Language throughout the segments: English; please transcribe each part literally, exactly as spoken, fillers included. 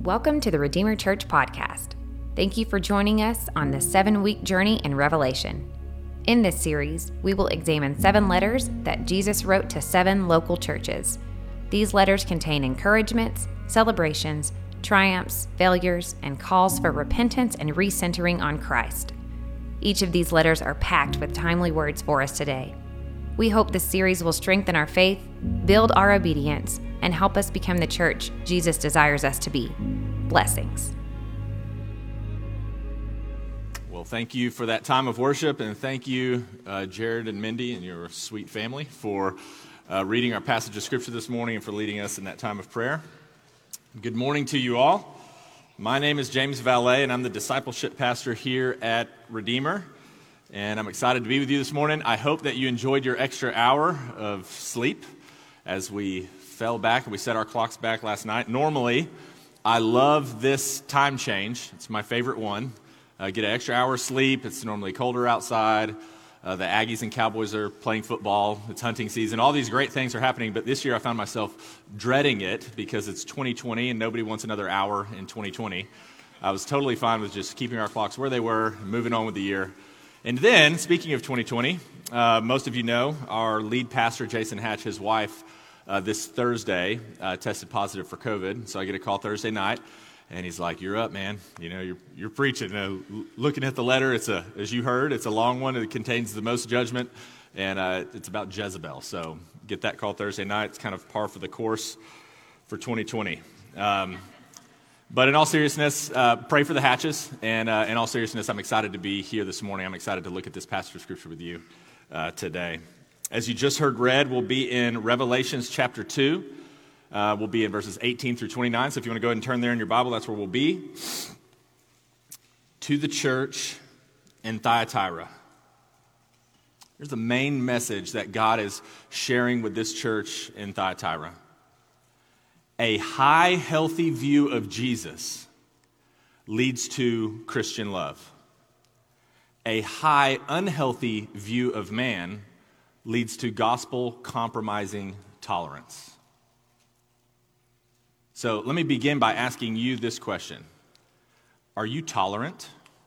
Welcome to the Redeemer Church podcast. Thank you for joining us on this seven-week journey in Revelation. In this series, we will examine seven letters that Jesus wrote to seven local churches. These letters contain encouragements, celebrations, triumphs, failures, and calls for repentance and recentering on Christ. Each of these letters are packed with timely words for us today. We hope this series will strengthen our faith, build our obedience, and help us become the church Jesus desires us to be. Blessings. Well, thank you for that time of worship, and thank you, uh, Jared and Mindy and your sweet family, for uh, reading our passage of Scripture this morning and for leading us in that time of prayer. Good morning to you all. My name is James Valet, and I'm the discipleship pastor here at Redeemer, and I'm excited to be with you this morning. I hope that you enjoyed your extra hour of sleep as we fell back and we set our clocks back last night. Normally, I love this time change. It's my favorite one. Uh, get an extra hour of sleep. It's normally colder outside. Uh, the Aggies and Cowboys are playing football. It's hunting season. All these great things are happening, but this year I found myself dreading it because it's twenty twenty and nobody wants another hour in twenty twenty. I was totally fine with just keeping our clocks where they were, moving on with the year. And then, speaking of twenty twenty, uh, most of you know our lead pastor, Jason Hatch, his wife, uh, this Thursday uh, tested positive for COVID. So I get a call Thursday night, and he's like, "You're up, man. You know, you're you're preaching. Uh, looking at the letter, it's a, as you heard, it's a long one. It contains the most judgment, and uh, it's about Jezebel. So get that call Thursday night. It's kind of par for the course for twenty twenty." Um, But in all seriousness, uh, pray for the Hatches, and uh, in all seriousness, I'm excited to be here this morning. I'm excited to look at this passage of Scripture with you uh, today. As you just heard read, we'll be in Revelations chapter two. Uh, we'll be in verses eighteen through twenty-nine, so if you want to go ahead and turn there in your Bible, that's where we'll be. To the church in Thyatira. Here's the main message that God is sharing with this church in Thyatira. A high, healthy view of Jesus leads to Christian love. A high, unhealthy view of man leads to gospel-compromising tolerance. So let me begin by asking you this question. Are you tolerant?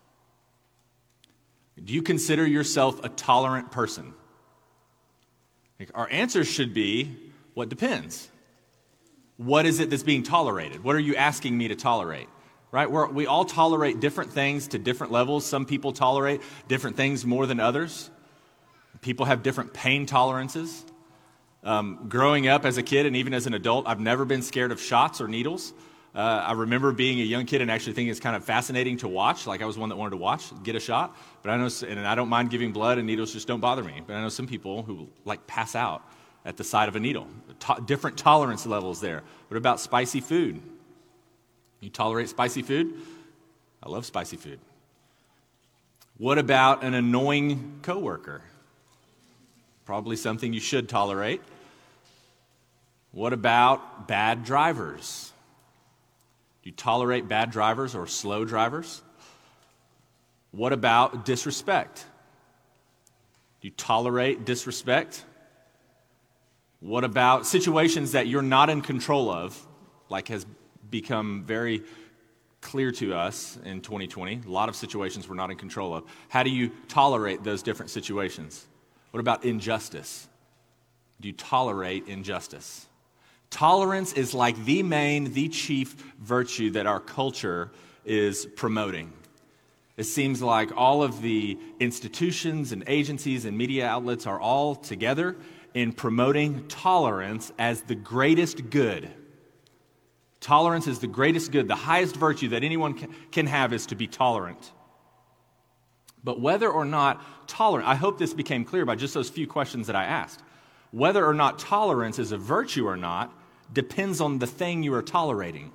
Do you consider yourself a tolerant person? Our answer should be, what depends? What is it that's being tolerated? What are you asking me to tolerate? Right? We're, we all tolerate different things to different levels. Some people tolerate different things more than others. People have different pain tolerances. Um, growing up as a kid and even as an adult, I've never been scared of shots or needles. Uh, I remember being a young kid and actually thinking it's kind of fascinating to watch. Like I was one that wanted to watch, get a shot. But I know, and I don't mind giving blood, and needles just don't bother me. But I know some people who like pass out at the sight of a needle. To- different tolerance levels there. What about spicy food? You tolerate spicy food? I love spicy food. What about an annoying coworker? Probably something you should tolerate. What about bad drivers? Do you tolerate bad drivers or slow drivers? What about disrespect? Do you tolerate disrespect? What about situations that you're not in control of, like has become very clear to us in twenty twenty? A lot of situations we're not in control of. How do you tolerate those different situations? What about injustice? Do you tolerate injustice? Tolerance is like the main, the chief virtue that our culture is promoting. It seems like all of the institutions and agencies and media outlets are all together in promoting tolerance as the greatest good. Tolerance is the greatest good. The highest virtue that anyone can have is to be tolerant. But whether or not tolerant, I hope this became clear by just those few questions that I asked. Whether or not tolerance is a virtue or not depends on the thing you are tolerating.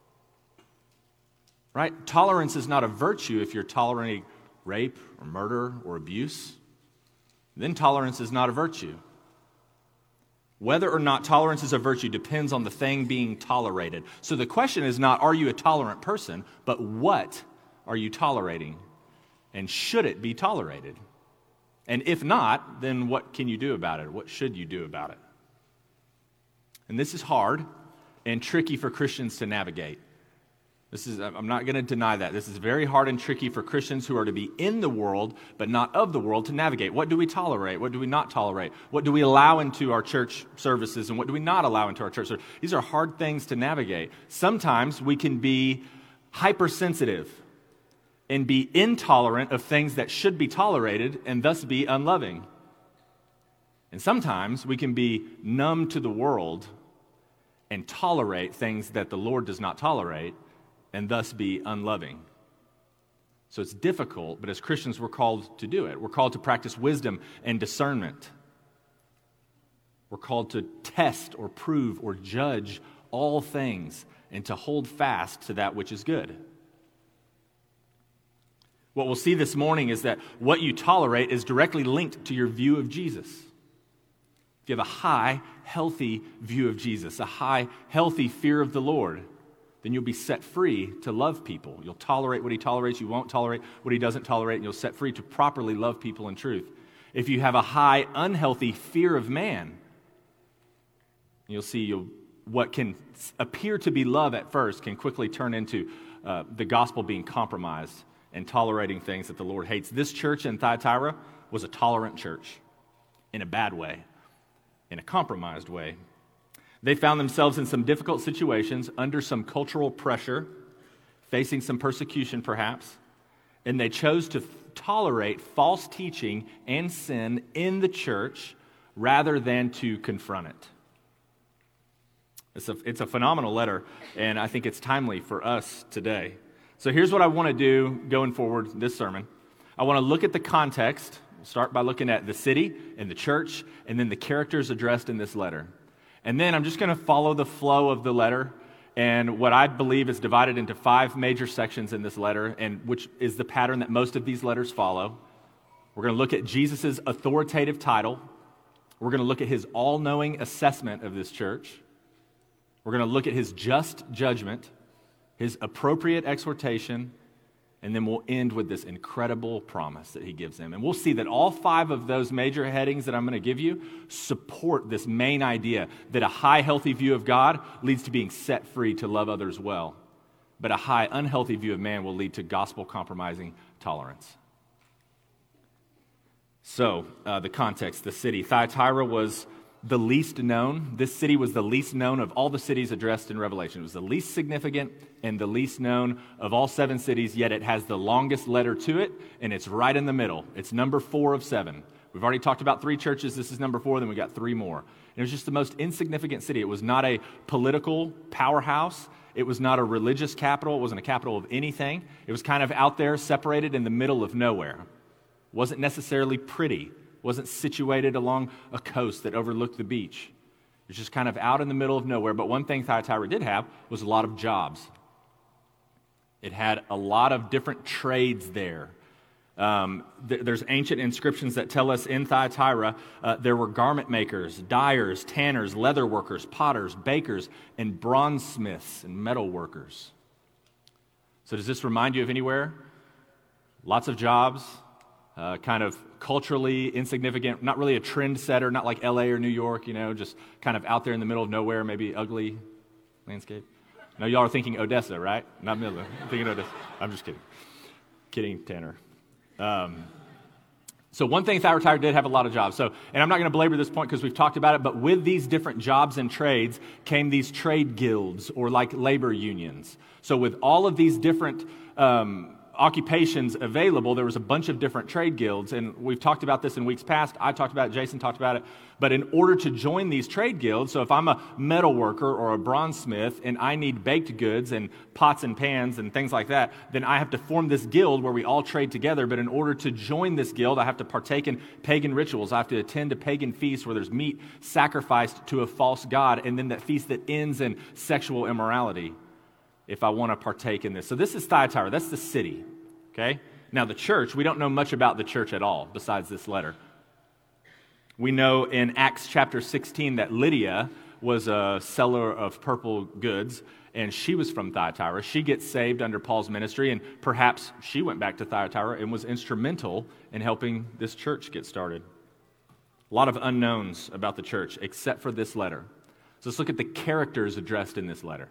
Right? Tolerance is not a virtue if you're tolerating rape or murder or abuse. Then tolerance is not a virtue. Whether or not tolerance is a virtue depends on the thing being tolerated. So the question is not, are you a tolerant person, but what are you tolerating? And should it be tolerated? And if not, then what can you do about it? What should you do about it? And this is hard and tricky for Christians to navigate. This is, I'm not going to deny that. This is very hard and tricky for Christians who are to be in the world, but not of the world, to navigate. What do we tolerate? What do we not tolerate? What do we allow into our church services, and what do we not allow into our church services? These are hard things to navigate. Sometimes we can be hypersensitive and be intolerant of things that should be tolerated and thus be unloving. And sometimes we can be numb to the world and tolerate things that the Lord does not tolerate and thus be unloving. So it's difficult, but as Christians we're called to do it. We're called to practice wisdom and discernment. We're called to test or prove or judge all things and to hold fast to that which is good. What we'll see this morning is that what you tolerate is directly linked to your view of Jesus. If you have a high, healthy view of Jesus, a high, healthy fear of the Lord, then you'll be set free to love people. You'll tolerate what he tolerates, you won't tolerate what he doesn't tolerate, and you'll set free to properly love people in truth. If you have a high, unhealthy fear of man, you'll see you'll, what can appear to be love at first can quickly turn into uh, the gospel being compromised and tolerating things that the Lord hates. This church in Thyatira was a tolerant church in a bad way, in a compromised way. They found themselves in some difficult situations, under some cultural pressure, facing some persecution perhaps, and they chose to f- tolerate false teaching and sin in the church rather than to confront it. It's a, it's a phenomenal letter, and I think it's timely for us today. So here's what I want to do going forward this sermon. I want to look at the context. We'll start by looking at the city and the church, and then the characters addressed in this letter. And then I'm just going to follow the flow of the letter, and what I believe is divided into five major sections in this letter, and which is the pattern that most of these letters follow. We're going to look at Jesus' authoritative title. We're going to look at his all-knowing assessment of this church. We're going to look at his just judgment, his appropriate exhortation, and then we'll end with this incredible promise that he gives them. And we'll see that all five of those major headings that I'm going to give you support this main idea that a high, healthy view of God leads to being set free to love others well. But a high, unhealthy view of man will lead to gospel-compromising tolerance. So, uh, the context, the city. Thyatira was the least known. This city was the least known of all the cities addressed in Revelation. It was the least significant and the least known of all seven cities, yet it has the longest letter to it, and it's right in the middle. It's number four of seven. We've already talked about three churches. This is number four, then we got three more. And it was just the most insignificant city. It was not a political powerhouse. It was not a religious capital. It wasn't a capital of anything. It was kind of out there, separated in the middle of nowhere. It wasn't necessarily pretty. Wasn't situated along a coast that overlooked the beach. It was just kind of out in the middle of nowhere. But one thing Thyatira did have was a lot of jobs. It had a lot of different trades there. Um, th- there's ancient inscriptions that tell us in Thyatira uh, there were garment makers, dyers, tanners, leather workers, potters, bakers, and bronzesmiths and metal workers. So does this remind you of anywhere? Lots of jobs. Uh, kind of culturally insignificant, not really a trendsetter, not like L A or New York, you know, just kind of out there in the middle of nowhere, maybe ugly landscape. No, y'all are thinking Odessa, right? Not Midland. I'm thinking Odessa. I'm just kidding. Kidding, Tanner. Um, so one thing Thyatira did have a lot of jobs. So, and I'm not going to belabor this point because we've talked about it, but with these different jobs and trades came these trade guilds or like labor unions. So with all of these different um, occupations available, there was a bunch of different trade guilds, and we've talked about this in weeks past. I talked about it, Jason talked about it, but in order to join these trade guilds, so if I'm a metal worker or a bronzesmith and I need baked goods and pots and pans and things like that, then I have to form this guild where we all trade together. But in order to join this guild, I have to partake in pagan rituals. I have to attend a pagan feast where there's meat sacrificed to a false god, and then that feast that ends in sexual immorality if I want to partake in this. So this is Thyatira. That's the city, okay? Now the church, we don't know much about the church at all besides this letter. We know in Acts chapter sixteen that Lydia was a seller of purple goods, and she was from Thyatira. She gets saved under Paul's ministry, and perhaps she went back to Thyatira and was instrumental in helping this church get started. A lot of unknowns about the church, except for this letter. So let's look at the characters addressed in this letter.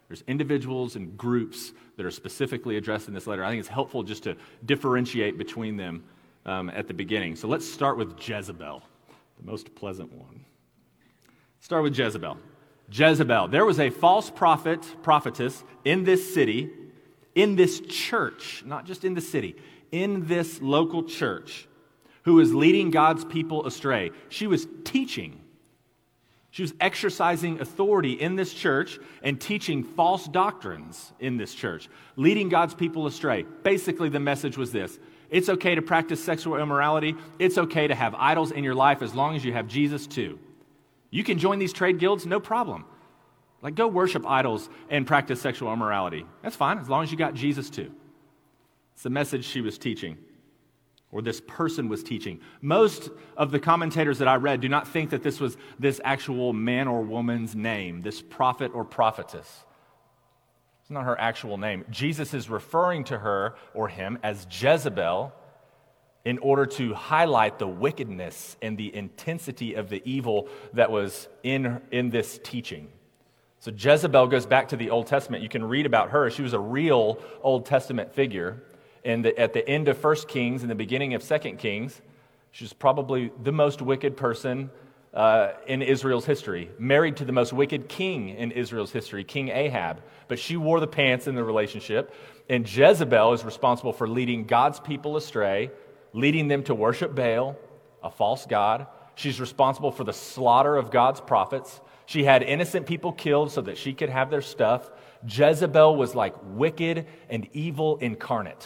There's individuals and groups that are specifically addressed in this letter. I think it's helpful just to differentiate between them um, at the beginning. So let's start with Jezebel, the most pleasant one. Start with Jezebel. Jezebel. There was a false prophet, prophetess in this city, in this church, not just in the city, in this local church, who was leading God's people astray. She was teaching. She was exercising authority in this church and teaching false doctrines in this church, leading God's people astray. Basically, the message was this: it's okay to practice sexual immorality. It's okay to have idols in your life as long as you have Jesus too. You can join these trade guilds, no problem. Like, go worship idols and practice sexual immorality. That's fine, as long as you got Jesus too. It's the message she was teaching, or this person was teaching. Most of the commentators that I read do not think that this was this actual man or woman's name, this prophet or prophetess. It's not her actual name. Jesus is referring to her or him as Jezebel in order to highlight the wickedness and the intensity of the evil that was in, in this teaching. So Jezebel goes back to the Old Testament. You can read about her. She was a real Old Testament figure. And at the end of First Kings and the beginning of Second Kings, she's probably the most wicked person uh, in Israel's history, married to the most wicked king in Israel's history, King Ahab. But she wore the pants in the relationship. And Jezebel is responsible for leading God's people astray, leading them to worship Baal, a false god. She's responsible for the slaughter of God's prophets. She had innocent people killed so that she could have their stuff. Jezebel was like wicked and evil incarnate.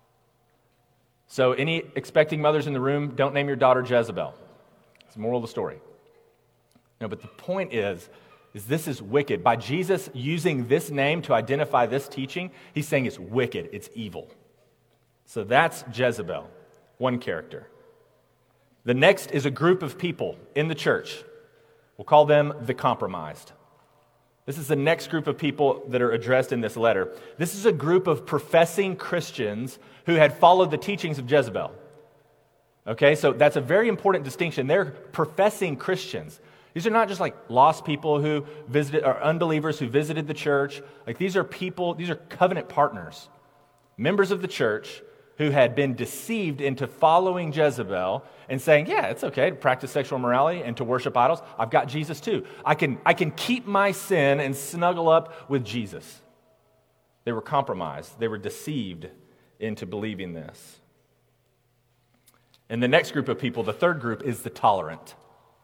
So any expecting mothers in the room, don't name your daughter Jezebel. It's the moral of the story. No, but the point is, is this is wicked. By Jesus using this name to identify this teaching, he's saying it's wicked, it's evil. So that's Jezebel, one character. The next is a group of people in the church. We'll call them the compromised. This is the next group of people that are addressed in this letter. This is a group of professing Christians who had followed the teachings of Jezebel. Okay, so that's a very important distinction. They're professing Christians. These are not just like lost people who visited, or unbelievers who visited the church. Like, these are people, these are covenant partners, members of the church who had been deceived into following Jezebel and saying, yeah, it's okay to practice sexual immorality and to worship idols. I've got Jesus too. I can, I can keep my sin and snuggle up with Jesus. They were compromised. They were deceived into believing this. And the next group of people, the third group, is the tolerant.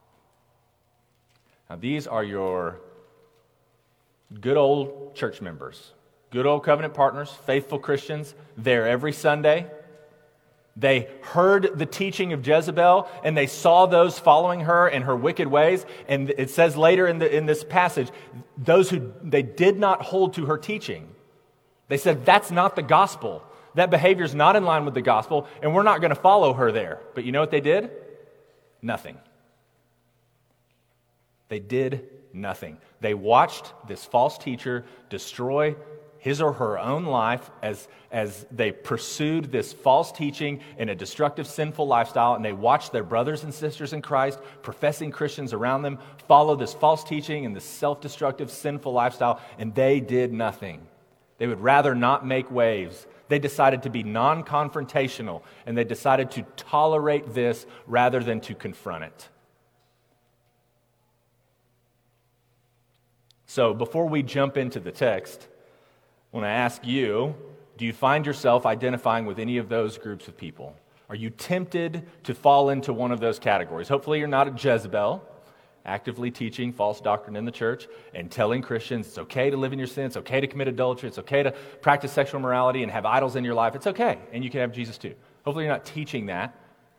Now, these are your good old church members. Good old covenant partners, faithful Christians, there every Sunday. They heard the teaching of Jezebel, and they saw those following her and her wicked ways. And it says later in, the, in this passage, those who they did not hold to her teaching. They said, that's not the gospel. That behavior is not in line with the gospel, and we're not going to follow her there. But you know what they did? Nothing. They did nothing. They watched this false teacher destroy his or her own life as, as they pursued this false teaching in a destructive, sinful lifestyle, and they watched their brothers and sisters in Christ, professing Christians around them, follow this false teaching and this self-destructive, sinful lifestyle, and they did nothing. They would rather not make waves. They decided to be non-confrontational, and they decided to tolerate this rather than to confront it. So before we jump into the text, I want to ask you, do you find yourself identifying with any of those groups of people? Are you tempted to fall into one of those categories? Hopefully you're not a Jezebel, actively teaching false doctrine in the church and telling Christians it's okay to live in your sin, it's okay to commit adultery, it's okay to practice sexual immorality and have idols in your life. It's okay, and you can have Jesus too. Hopefully you're not teaching that.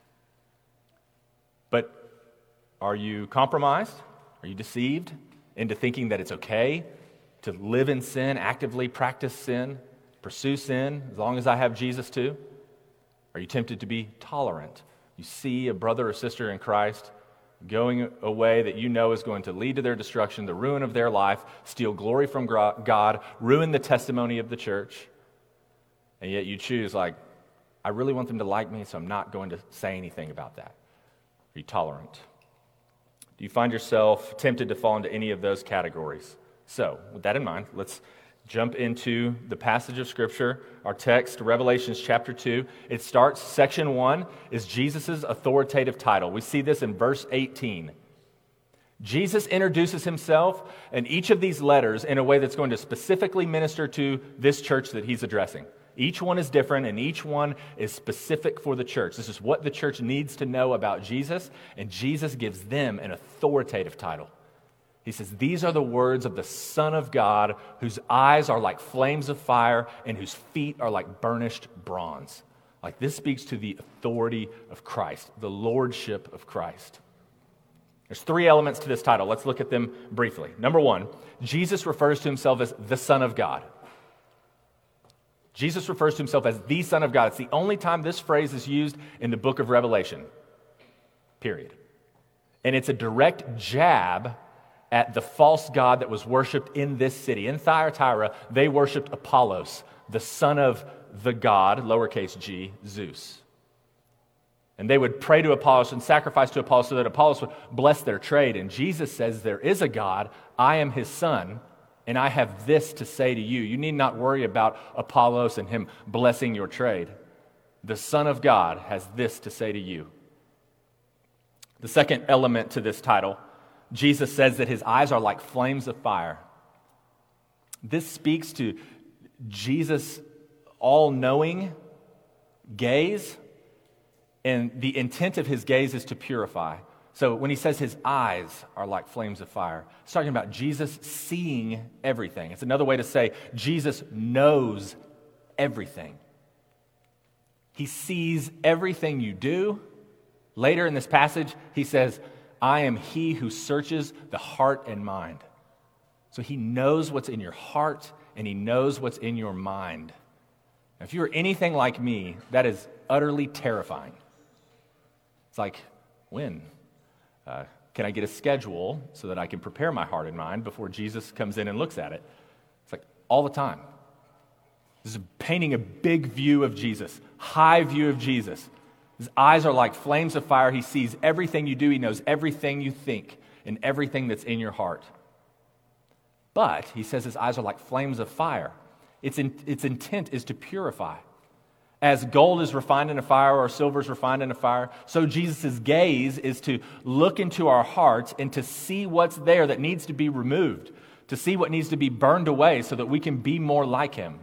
But are you compromised? Are you deceived into thinking that it's okay to live in sin, actively practice sin, pursue sin, as long as I have Jesus too? Are you tempted to be tolerant? You see a brother or sister in Christ going a way that you know is going to lead to their destruction, the ruin of their life, steal glory from God, ruin the testimony of the church, and yet you choose, like, I really want them to like me, so I'm not going to say anything about that. Are you tolerant? Do you find yourself tempted to fall into any of those categories? So, with that in mind, let's jump into the passage of Scripture, our text, Revelations chapter two. It starts, section one is Jesus' authoritative title. We see this in verse eighteen. Jesus introduces himself in each of these letters in a way that's going to specifically minister to this church that he's addressing. Each one is different, and each one is specific for the church. This is what the church needs to know about Jesus, and Jesus gives them an authoritative title. He says, these are the words of the Son of God, whose eyes are like flames of fire and whose feet are like burnished bronze. Like, this speaks to the authority of Christ, the lordship of Christ. There's three elements to this title. Let's look at them briefly. Number one, Jesus refers to himself as the Son of God. Jesus refers to himself as the Son of God. It's the only time this phrase is used in the book of Revelation, period. And it's a direct jab at the false god that was worshipped in this city. In Thyatira, they worshipped Apollos, the son of the god, lowercase g, Zeus. And they would pray to Apollos and sacrifice to Apollos so that Apollos would bless their trade. And Jesus says, there is a God, I am his son, and I have this to say to you. You need not worry about Apollos and him blessing your trade. The Son of God has this to say to you. The second element to this title, Jesus says that his eyes are like flames of fire. This speaks to Jesus' all-knowing gaze, and the intent of his gaze is to purify. So when he says his eyes are like flames of fire, it's talking about Jesus seeing everything. It's another way to say Jesus knows everything. He sees everything you do. Later in this passage, he says, I am he who searches the heart and mind. So he knows what's in your heart and he knows what's in your mind. Now, if you are anything like me, that is utterly terrifying. It's like, when? Uh, can I get a schedule so that I can prepare my heart and mind before Jesus comes in and looks at it? It's like all the time. This is painting a big view of Jesus, high view of Jesus. His eyes are like flames of fire. He sees everything you do. He knows everything you think and everything that's in your heart. But he says his eyes are like flames of fire. Its, in, its intent is to purify. As gold is refined in a fire or silver is refined in a fire, so Jesus' gaze is to look into our hearts and to see what's there that needs to be removed, to see what needs to be burned away so that we can be more like him.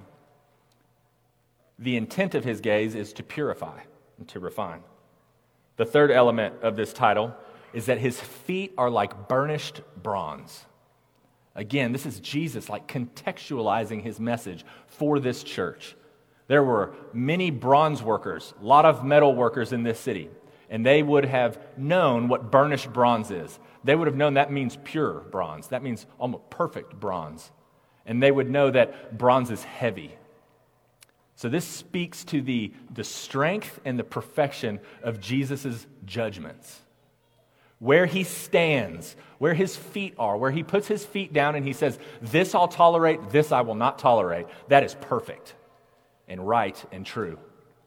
The intent of his gaze is to purify and to refine. The third element of this title is that his feet are like burnished bronze. Again, this is Jesus like contextualizing his message for this church. There were many bronze workers, a lot of metal workers in this city, and they would have known what burnished bronze is. They would have known that means pure bronze. That means almost perfect bronze. And they would know that bronze is heavy. So this speaks to the, the strength and the perfection of Jesus' judgments. Where he stands, where his feet are, where he puts his feet down and he says, this I'll tolerate, this I will not tolerate, that is perfect and right and true.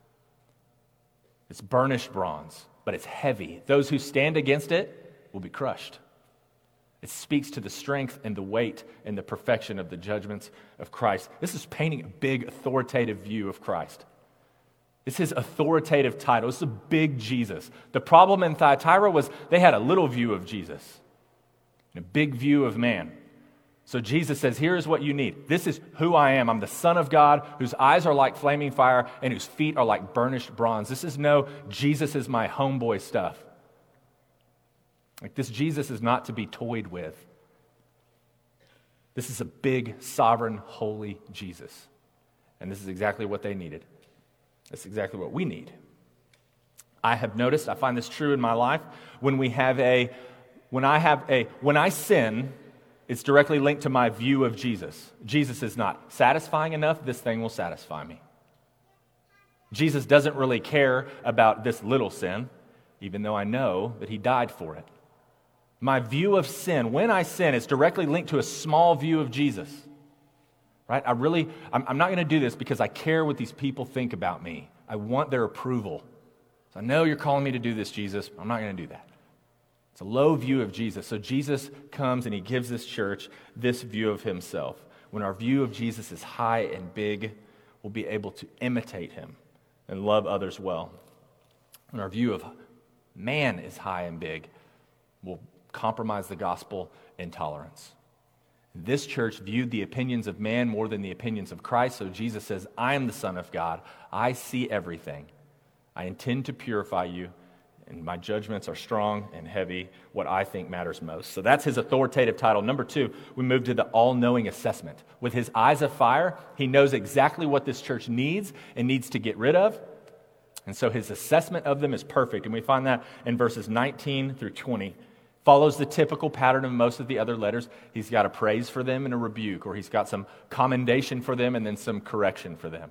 It's burnished bronze, but it's heavy. Those who stand against it will be crushed. It speaks to the strength and the weight and the perfection of the judgments of Christ. This is painting a big authoritative view of Christ. It's his authoritative title. It's a big Jesus. The problem in Thyatira was they had a little view of Jesus and a big view of man. So Jesus says, here is what you need. This is who I am. I'm the Son of God, whose eyes are like flaming fire and whose feet are like burnished bronze. This is no Jesus is my homeboy stuff. Like, this Jesus is not to be toyed with. This is a big, sovereign, holy Jesus. And this is exactly what they needed. That's exactly what we need. I have noticed, I find this true in my life, when we have a, when I have a, when I sin, it's directly linked to my view of Jesus. Jesus is not satisfying enough, this thing will satisfy me. Jesus doesn't really care about this little sin, even though I know that he died for it. My view of sin, when I sin, is directly linked to a small view of Jesus. Right? I really, I'm, I'm not going to do this because I care what these people think about me. I want their approval. So I know you're calling me to do this, Jesus, but I'm not going to do that. It's a low view of Jesus. So Jesus comes and he gives this church this view of himself. When our view of Jesus is high and big, we'll be able to imitate him and love others well. When our view of man is high and big, we'll compromise the gospel in tolerance. This church viewed the opinions of man more than the opinions of Christ, so Jesus says, I am the Son of God. I see everything. I intend to purify you, and my judgments are strong and heavy, what I think matters most. So that's his authoritative title. Number two, we move to the all-knowing assessment. With his eyes of fire, he knows exactly what this church needs and needs to get rid of. And so his assessment of them is perfect. And we find that in verses nineteen through twenty. Follows the typical pattern of most of the other letters. He's got a praise for them and a rebuke, or he's got some commendation for them and then some correction for them.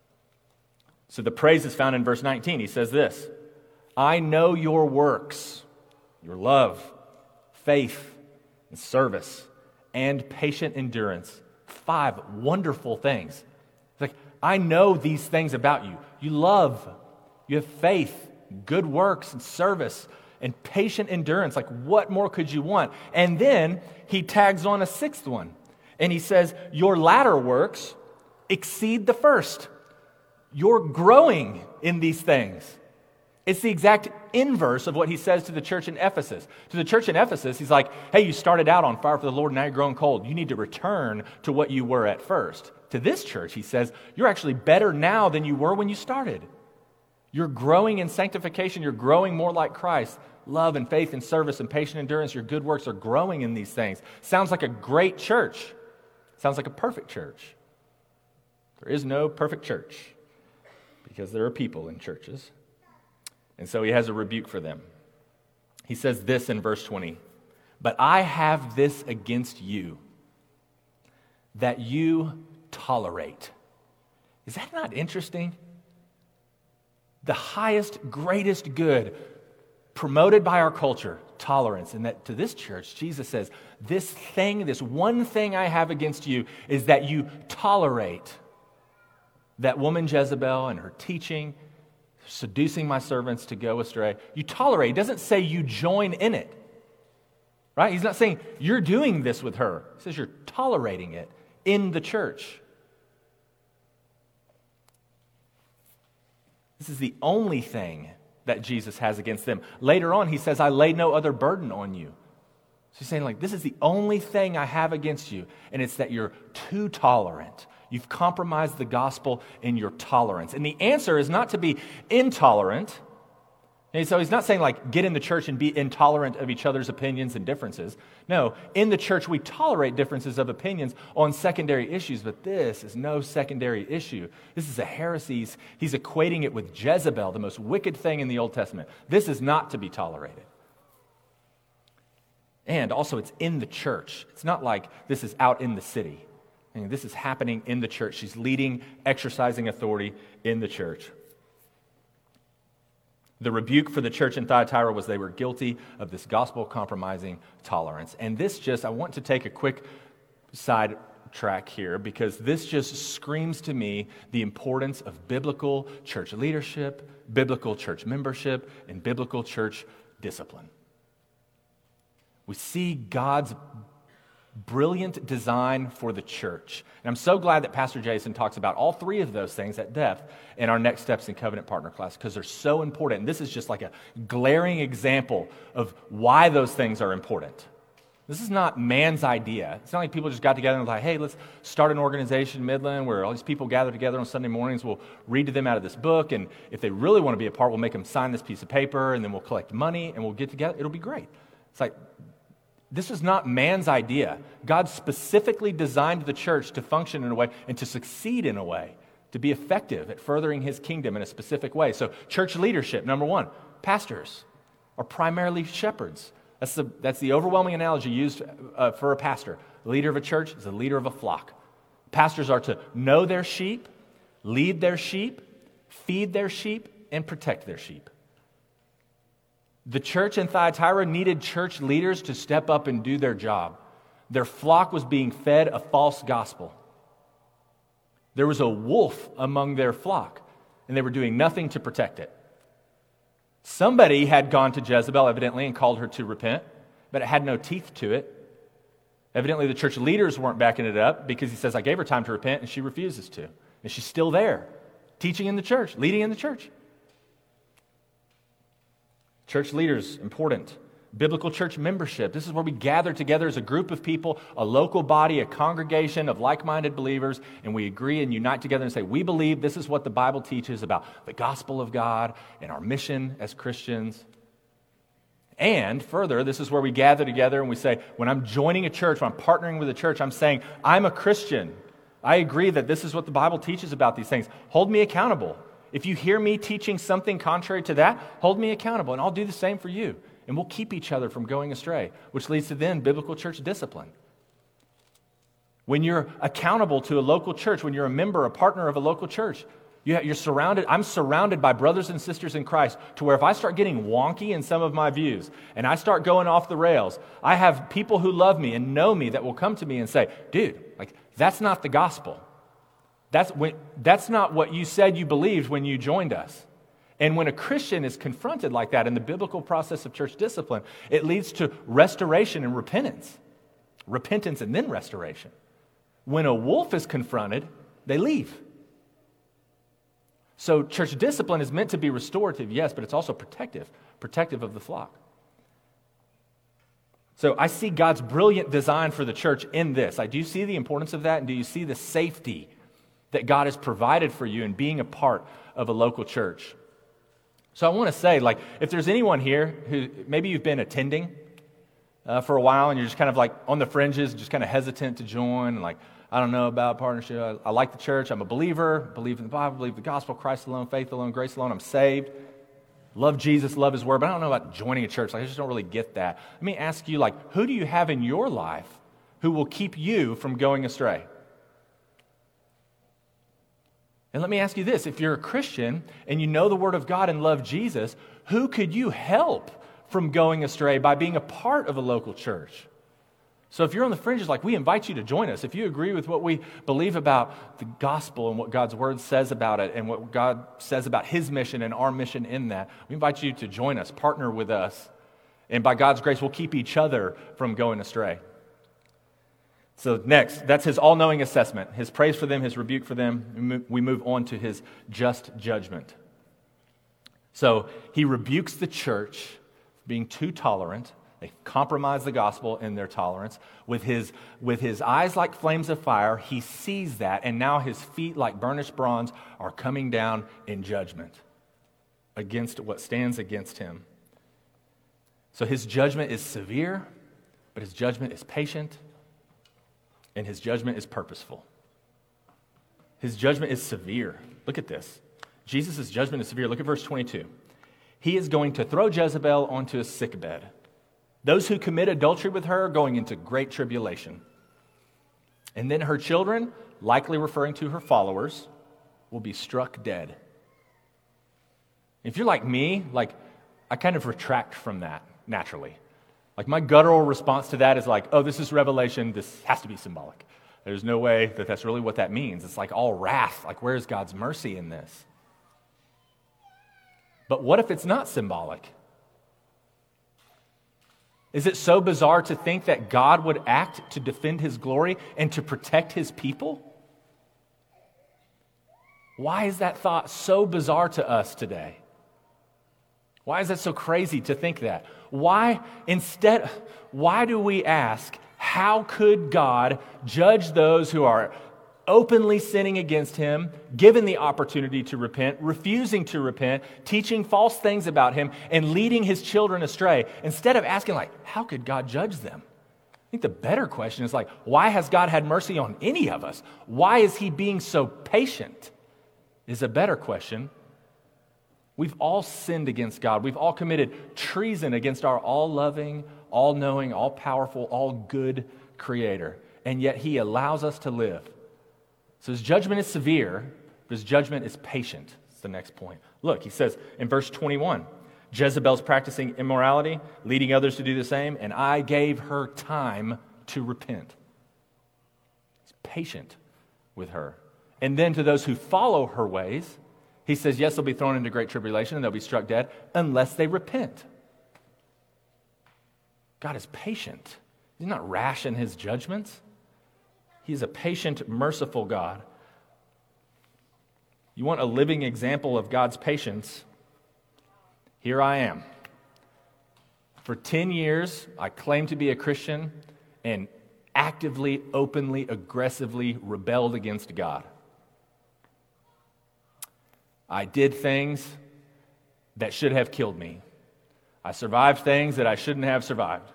So the praise is found in verse nineteen. He says this, I know your works, your love, faith, and service, and patient endurance. Five wonderful things. It's like, I know these things about you. You love, you have faith, good works, and service, and patient endurance. Like, what more could you want? And then he tags on a sixth one. And he says, your latter works exceed the first. You're growing in these things. It's the exact inverse of what he says to the church in Ephesus. To the church in Ephesus, he's like, hey, you started out on fire for the Lord, now you're growing cold. You need to return to what you were at first. To this church, he says, you're actually better now than you were when you started. You're growing in sanctification. You're growing more like Christ. Love and faith and service and patient endurance, your good works are growing in these things. Sounds like a great church. Sounds like a perfect church. There is no perfect church because there are people in churches. And so he has a rebuke for them. He says this in verse twenty, but I have this against you, that you tolerate. Is that not interesting? The highest, greatest good promoted by our culture, tolerance. And that to this church, Jesus says, this thing, this one thing I have against you is that you tolerate that woman Jezebel and her teaching, seducing my servants to go astray. You tolerate. He doesn't say you join in it. Right? He's not saying you're doing this with her. He says you're tolerating it in the church. This is the only thing that Jesus has against them. Later on, he says, I lay no other burden on you. So he's saying, like, this is the only thing I have against you, and it's that you're too tolerant. You've compromised the gospel in your tolerance. And the answer is not to be intolerant. And so he's not saying, like, get in the church and be intolerant of each other's opinions and differences. No, in the church we tolerate differences of opinions on secondary issues, but this is no secondary issue. This is a heresy. He's, he's equating it with Jezebel, the most wicked thing in the Old Testament. This is not to be tolerated. And also it's in the church. It's not like this is out in the city. I mean, this is happening in the church. She's leading, exercising authority in the church. The rebuke for the church in Thyatira was they were guilty of this gospel-compromising tolerance. And this just, I want to take a quick side track here because this just screams to me the importance of biblical church leadership, biblical church membership, and biblical church discipline. We see God's brilliant design for the church. And I'm so glad that Pastor Jason talks about all three of those things at depth in our Next Steps in Covenant Partner class because they're so important. And this is just like a glaring example of why those things are important. This is not man's idea. It's not like people just got together and was like, hey, let's start an organization in Midland where all these people gather together on Sunday mornings. We'll read to them out of this book. And if they really want to be a part, we'll make them sign this piece of paper and then we'll collect money and we'll get together. It'll be great. It's like, this is not man's idea. God specifically designed the church to function in a way and to succeed in a way, to be effective at furthering his kingdom in a specific way. So church leadership, number one, pastors are primarily shepherds. That's the, that's the overwhelming analogy used uh, for a pastor. The leader of a church is a leader of a flock. Pastors are to know their sheep, lead their sheep, feed their sheep, and protect their sheep. The church in Thyatira needed church leaders to step up and do their job. Their flock was being fed a false gospel. There was a wolf among their flock, and they were doing nothing to protect it. Somebody had gone to Jezebel, evidently, and called her to repent, but it had no teeth to it. Evidently, the church leaders weren't backing it up because he says, I gave her time to repent, and she refuses to. And she's still there, teaching in the church, leading in the church. Church leaders, important. Biblical church membership. This is where we gather together as a group of people, a local body, a congregation of like-minded believers, and we agree and unite together and say, we believe this is what the Bible teaches about the gospel of God and our mission as Christians. And further, this is where we gather together and we say, when I'm joining a church, when I'm partnering with a church, I'm saying, I'm a Christian. I agree that this is what the Bible teaches about these things. Hold me accountable. If you hear me teaching something contrary to that, hold me accountable, and I'll do the same for you. And we'll keep each other from going astray, which leads to then biblical church discipline. When you're accountable to a local church, when you're a member, a partner of a local church, you're surrounded, I'm surrounded by brothers and sisters in Christ to where if I start getting wonky in some of my views and I start going off the rails, I have people who love me and know me that will come to me and say, dude, like that's not the gospel. That's, when, that's not what you said you believed when you joined us. And when a Christian is confronted like that in the biblical process of church discipline, it leads to restoration and repentance. Repentance and then restoration. When a wolf is confronted, they leave. So church discipline is meant to be restorative, yes, but it's also protective, protective of the flock. So I see God's brilliant design for the church in this. I do see the importance of that, and do you see the safety that God has provided for you in being a part of a local church? So I want to say, like, if there's anyone here who maybe you've been attending uh, for a while and you're just kind of like on the fringes, just kind of hesitant to join, and like, I don't know about partnership. I, I like the church. I'm a believer. Believe in the Bible. Believe the gospel. Christ alone. Faith alone. Grace alone. I'm saved. Love Jesus. Love His word. But I don't know about joining a church. Like, I just don't really get that. Let me ask you, like, who do you have in your life who will keep you from going astray? And let me ask you this. If you're a Christian and you know the Word of God and love Jesus, who could you help from going astray by being a part of a local church? So if you're on the fringes, like, we invite you to join us. If you agree with what we believe about the gospel and what God's word says about it and what God says about His mission and our mission in that, we invite you to join us, partner with us, and by God's grace, we'll keep each other from going astray. So next, that's His all-knowing assessment, His praise for them, His rebuke for them. We move on to His just judgment. So He rebukes the church for being too tolerant. They compromise the gospel in their tolerance. With his, with his eyes like flames of fire, He sees that, and now His feet like burnished bronze are coming down in judgment against what stands against Him. So His judgment is severe, but His judgment is patient, and His judgment is purposeful. His judgment is severe. Look at this. Jesus' judgment is severe. Look at verse twenty-two. He is going to throw Jezebel onto a sickbed. Those who commit adultery with her are going into great tribulation. And then her children, likely referring to her followers, will be struck dead. If you're like me, like, I kind of retract from that naturally. Like, my guttural response to that is like, oh, this is Revelation. This has to be symbolic. There's no way that that's really what that means. It's like all wrath. Like, where is God's mercy in this? But what if it's not symbolic? Is it so bizarre to think that God would act to defend His glory and to protect His people? Why is that thought so bizarre to us today? Why is that so crazy to think that? Why instead, why do we ask, how could God judge those who are openly sinning against Him, given the opportunity to repent, refusing to repent, teaching false things about Him, and leading His children astray, instead of asking, like, how could God judge them? I think the better question is, like, why has God had mercy on any of us? Why is He being so patient? Is a better question. We've all sinned against God. We've all committed treason against our all-loving, all-knowing, all-powerful, all-good Creator, and yet He allows us to live. So His judgment is severe, but His judgment is patient. That's the next point. Look, He says in verse twenty-one, Jezebel's practicing immorality, leading others to do the same, and I gave her time to repent. He's patient with her. And then to those who follow her ways, He says, yes, they'll be thrown into great tribulation and they'll be struck dead unless they repent. God is patient. He's not rash in his judgments. He's a patient, merciful God. You want a living example of God's patience? Here I am. For ten years, I claimed to be a Christian and actively, openly, aggressively rebelled against God. I did things that should have killed me. I survived things that I shouldn't have survived.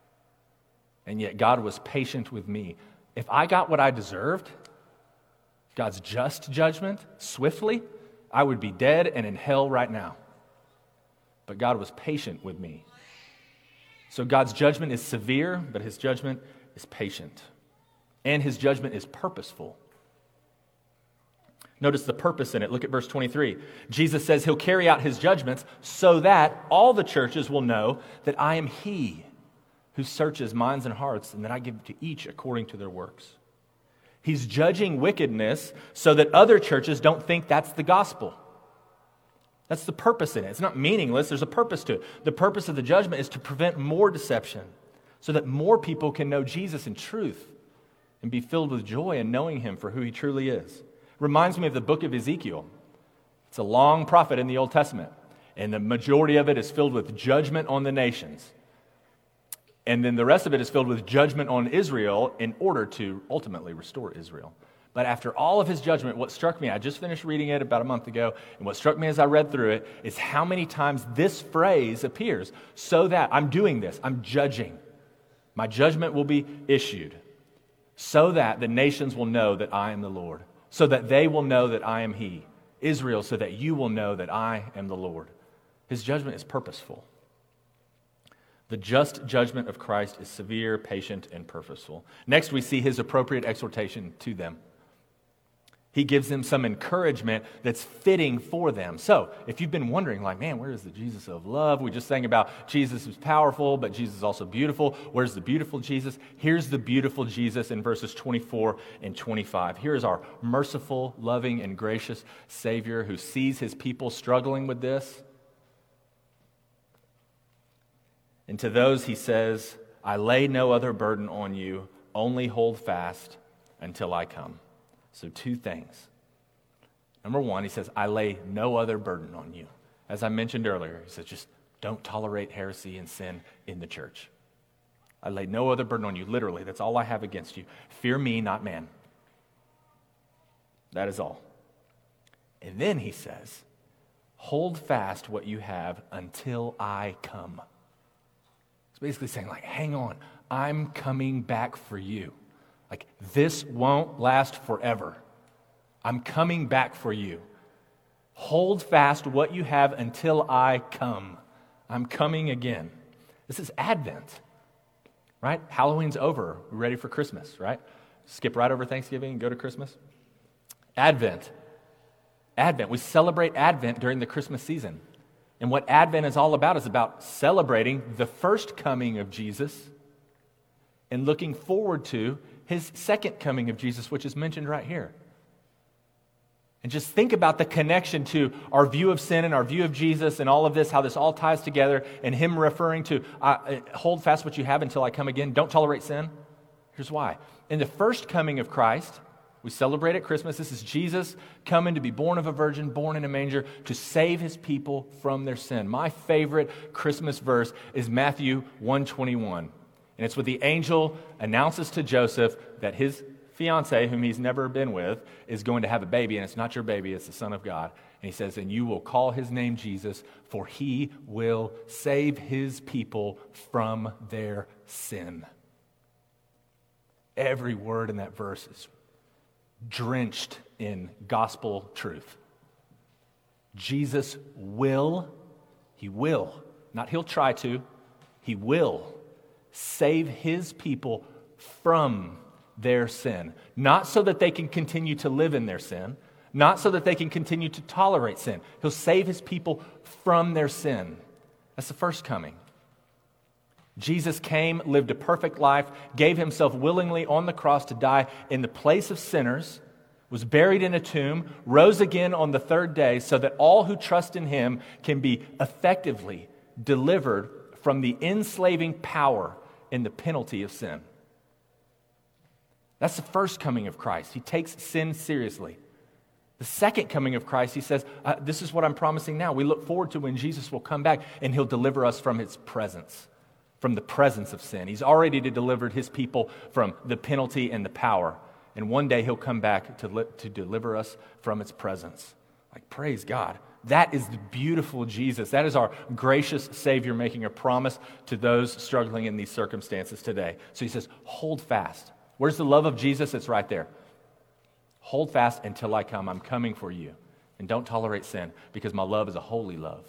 And yet God was patient with me. If I got what I deserved, God's just judgment, swiftly, I would be dead and in hell right now. But God was patient with me. So God's judgment is severe, but his judgment is patient. And his judgment is purposeful. Notice the purpose in it. Look at verse twenty-three. Jesus says he'll carry out his judgments so that all the churches will know that I am he who searches minds and hearts, and that I give to each according to their works. He's judging wickedness so that other churches don't think that's the gospel. That's the purpose in it. It's not meaningless. There's a purpose to it. The purpose of the judgment is to prevent more deception so that more people can know Jesus in truth and be filled with joy in knowing him for who he truly is. Reminds me of the book of Ezekiel. It's a long prophet in the Old Testament, and the majority of it is filled with judgment on the nations. And then the rest of it is filled with judgment on Israel in order to ultimately restore Israel. But after all of his judgment, what struck me, I just finished reading it about a month ago, and what struck me as I read through it is how many times this phrase appears. So that, I'm doing this, I'm judging. My judgment will be issued. So that the nations will know that I am the Lord. So that they will know that I am he. Israel, so that you will know that I am the Lord. His judgment is purposeful. The just judgment of Christ is severe, patient, and purposeful. Next, we see his appropriate exhortation to them. He gives them some encouragement that's fitting for them. So, if you've been wondering, like, man, where is the Jesus of love? We just sang about Jesus is powerful, but Jesus is also beautiful. Where's the beautiful Jesus? Here's the beautiful Jesus in verses twenty-four and twenty-five. Here is our merciful, loving, and gracious Savior who sees his people struggling with this. And to those he says, I lay no other burden on you, only hold fast until I come. So two things. Number one, he says, I lay no other burden on you. As I mentioned earlier, he says, just don't tolerate heresy and sin in the church. I lay no other burden on you. Literally, that's all I have against you. Fear me, not man. That is all. And then he says, hold fast what you have until I come. It's basically saying, like, hang on, I'm coming back for you. Like, this won't last forever. I'm coming back for you. Hold fast what you have until I come. I'm coming again. This is Advent, right? Halloween's over. We're ready for Christmas, right? Skip right over Thanksgiving and go to Christmas. Advent. Advent. We celebrate Advent during the Christmas season. And what Advent is all about is about celebrating the first coming of Jesus and looking forward to his second coming of Jesus, which is mentioned right here. And just think about the connection to our view of sin and our view of Jesus and all of this, how this all ties together, and him referring to, uh, hold fast what you have until I come again. Don't tolerate sin. Here's why. In the first coming of Christ, we celebrate at Christmas. This is Jesus coming to be born of a virgin, born in a manger, to save his people from their sin. My favorite Christmas verse is Matthew one twenty-one. And it's what the angel announces to Joseph that his fiancée, whom he's never been with, is going to have a baby, and it's not your baby, it's the Son of God. And he says, and you will call his name Jesus, for he will save his people from their sin. Every word in that verse is drenched in gospel truth. Jesus will, he will, not he'll try to, he will save his people from their sin. Not so that they can continue to live in their sin, not so that they can continue to tolerate sin. He'll save his people from their sin. That's the first coming. Jesus came, lived a perfect life, gave himself willingly on the cross to die in the place of sinners, was buried in a tomb, rose again on the third day so that all who trust in him can be effectively delivered from the enslaving power and the penalty of sin. That's the first coming of Christ. He takes sin seriously. The second coming of Christ, he says, uh, this is what I'm promising now. We look forward to when Jesus will come back and he'll deliver us from his presence, from the presence of sin. He's already delivered his people from the penalty and the power. And one day he'll come back to, li- to deliver us from its presence. Like, praise God. That is the beautiful Jesus. That is our gracious Savior making a promise to those struggling in these circumstances today. So he says, hold fast. Where's the love of Jesus? It's right there. Hold fast until I come. I'm coming for you. And don't tolerate sin, because my love is a holy love.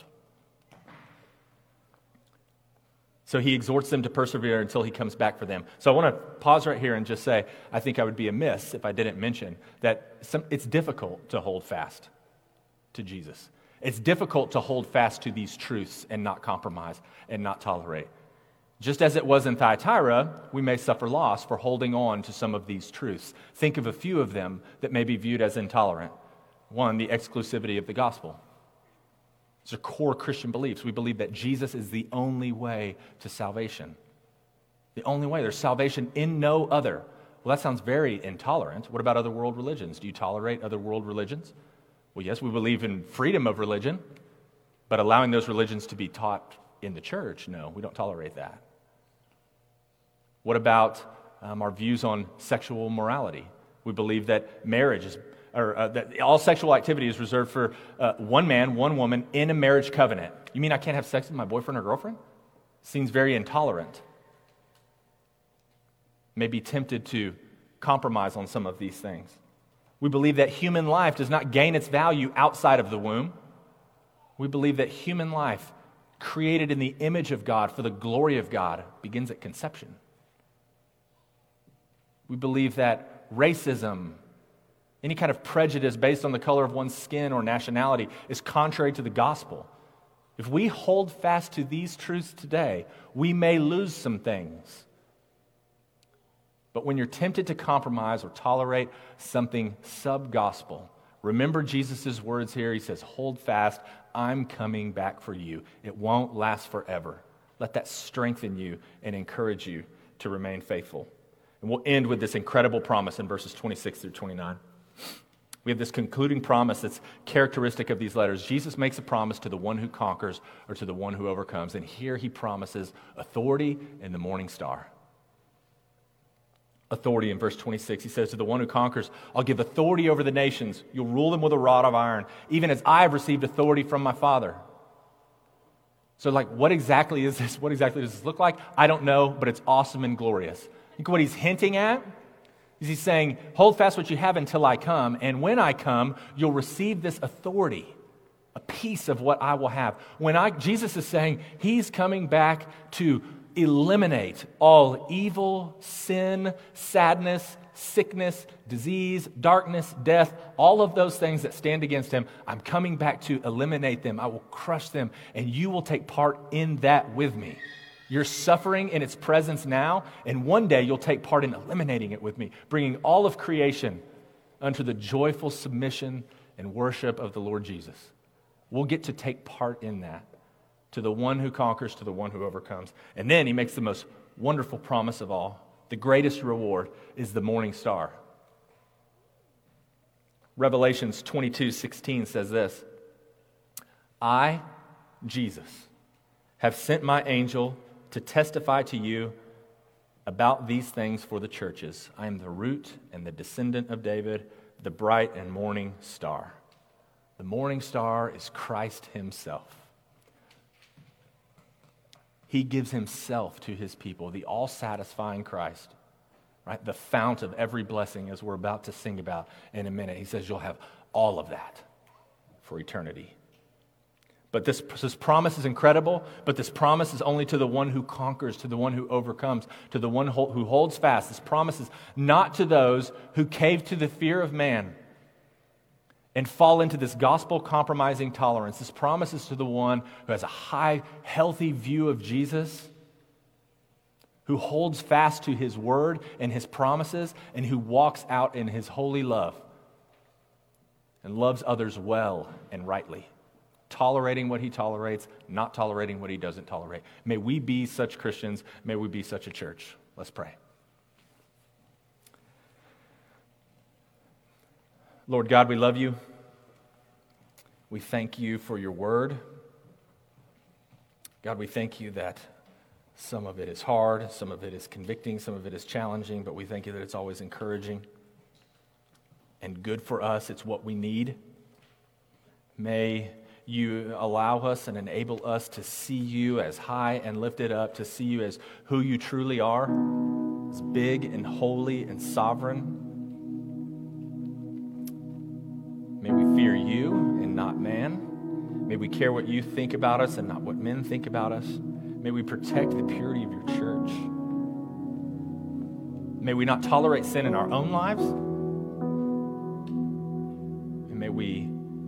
So he exhorts them to persevere until he comes back for them. So I want to pause right here and just say, I think I would be amiss if I didn't mention that some, it's difficult to hold fast to Jesus. It's difficult to hold fast to these truths and not compromise and not tolerate. Just as it was in Thyatira, we may suffer loss for holding on to some of these truths. Think of a few of them that may be viewed as intolerant. One, the exclusivity of the gospel. These are core Christian beliefs. We believe that Jesus is the only way to salvation. The only way. There's salvation in no other. Well, that sounds very intolerant. What about other world religions? Do you tolerate other world religions? Well, yes, we believe in freedom of religion, but allowing those religions to be taught in the church, no, we don't tolerate that. What about um, our views on sexual morality? We believe that marriage is, or uh, that all sexual activity is reserved for uh, one man, one woman in a marriage covenant. You mean I can't have sex with my boyfriend or girlfriend? Seems very intolerant. May be tempted to compromise on some of these things. We believe that human life does not gain its value outside of the womb. We believe that human life, created in the image of God for the glory of God, begins at conception. We believe that racism, any kind of prejudice based on the color of one's skin or nationality, is contrary to the gospel. If we hold fast to these truths today, we may lose some things. But when you're tempted to compromise or tolerate something sub-gospel, remember Jesus' words here. He says, hold fast, I'm coming back for you. It won't last forever. Let that strengthen you and encourage you to remain faithful. And we'll end with this incredible promise in verses twenty-six through twenty-nine. We have this concluding promise that's characteristic of these letters. Jesus makes a promise to the one who conquers or to the one who overcomes. And here he promises authority in the morning star. Authority in verse twenty-six. He says, to the one who conquers, I'll give authority over the nations. You'll rule them with a rod of iron, even as I have received authority from my Father. So like, what exactly is this? What exactly does this look like? I don't know, but it's awesome and glorious. I think what he's hinting at is he's saying, hold fast what you have until I come, and when I come, you'll receive this authority, a piece of what I will have. When I, Jesus is saying he's coming back to eliminate all evil, sin, sadness, sickness, disease, darkness, death, all of those things that stand against him. I'm coming back to eliminate them. I will crush them, and you will take part in that with me. You're suffering in its presence now, and one day you'll take part in eliminating it with me, bringing all of creation unto the joyful submission and worship of the Lord Jesus. We'll get to take part in that, to the one who conquers, to the one who overcomes. And then he makes the most wonderful promise of all. The greatest reward is the morning star. Revelations twenty-two sixteen says this, I, Jesus, have sent my angel to testify to you about these things for the churches. I am the root and the descendant of David, the bright and morning star. The morning star is Christ himself. He gives himself to his people, the all-satisfying Christ, right? The fount of every blessing, as we're about to sing about in a minute. He says you'll have all of that for eternity. But this, this promise is incredible, but this promise is only to the one who conquers, to the one who overcomes, to the one who holds fast. This promise is not to those who cave to the fear of man and fall into this gospel-compromising tolerance. This promise is to the one who has a high, healthy view of Jesus, who holds fast to his word and his promises, and who walks out in his holy love and loves others well and rightly, tolerating what he tolerates, not tolerating what he doesn't tolerate. May we be such Christians. May we be such a church. Let's pray. Lord God, we love you. We thank you for your word. God, we thank you that some of it is hard, some of it is convicting, some of it is challenging, but we thank you that it's always encouraging and good for us. It's what we need. May you allow us and enable us to see you as high and lifted up, to see you as who you truly are, as big and holy and sovereign. May we fear you and not man. May we care what you think about us and not what men think about us. May we protect the purity of your church. May we not tolerate sin in our own lives. And may we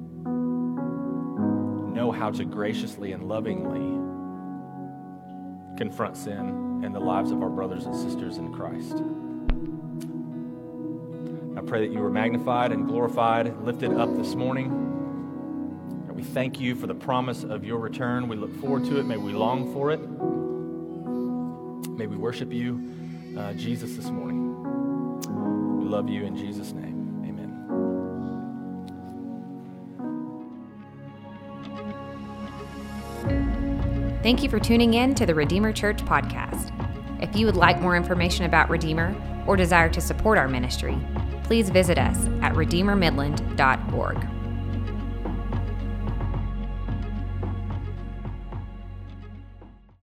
know how to graciously and lovingly confront sin in the lives of our brothers and sisters in Christ. I pray that you were magnified and glorified and lifted up this morning. We thank you for the promise of your return. We look forward to it. May we long for it. May we worship you, uh, Jesus, this morning. We love you in Jesus' name. Amen. Thank you for tuning in to the Redeemer Church podcast. If you would like more information about Redeemer or desire to support our ministry, please visit us at redeemer midland dot org.